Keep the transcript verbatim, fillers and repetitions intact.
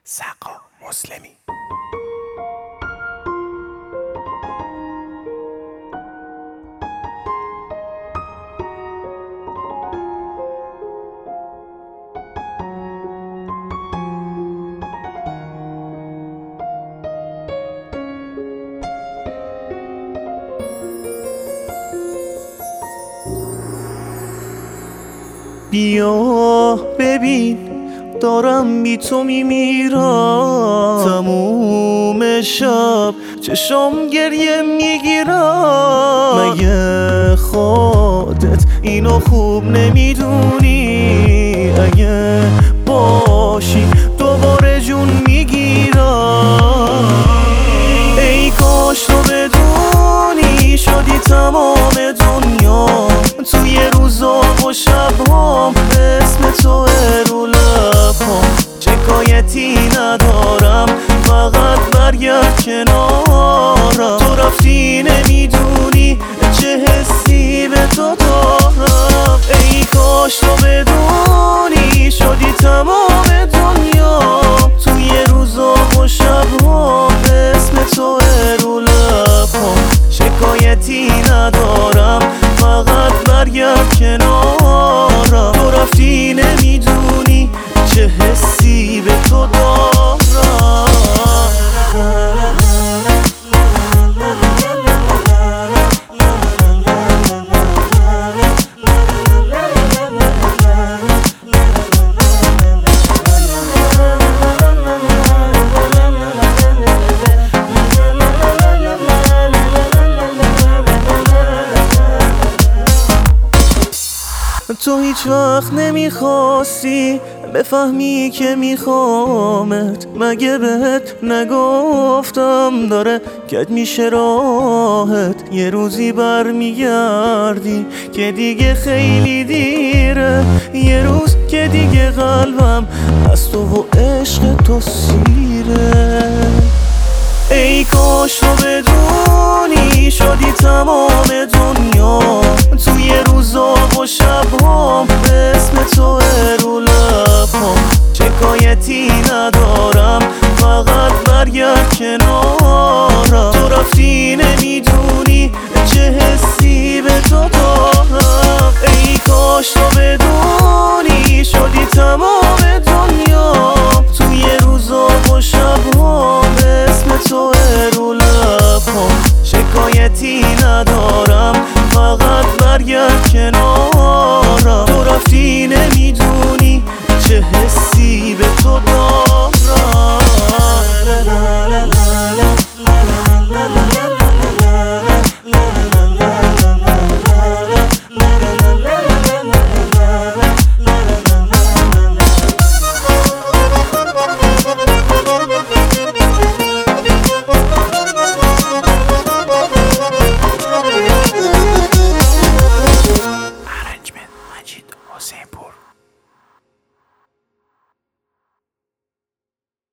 سقا مسلمی. بیا ببین دارم بی تو میمیرم، تموم شب چشم گریه میگیرم. مگه خودت اینو خوب نمیدونی؟ اگه باشی دوباره جون میگیرم. ای کاش تو بدونی شدی تمام دنیا، توی روزا و شبام اسم تو رو لبام. شکایتی ندارم فقط برگرد کنارم. تو رفتی نمیدونی چه حسی به تو دارم. ای کاش تو بدونی شدی تمام دنیا، توی روزا و شبام اسم تو رو لبام. شکایتی ندارم فقط برگرد کنارم. تو رفتی نمیدونی چه حسی به تو دارم. تو هیچ وقت نمیخواستی بفهمی که میخوامت. مگه بهت نگفتم داره کج میشه راحت؟ یه روزی برمیگردی که دیگه خیلی دیره، یه روز که دیگه قلبم از تو و عشق تو سیره. ای کاش تو بدونی شدی تمام دنیا، توی روزا و شبام اسم تو رو لبام. شکایتی ندارم فقط برگرد کنارم. تو رفتی نمیدونی چه حسی به تو دارم. ای کاش تو بدونی شدی تمام دنیا،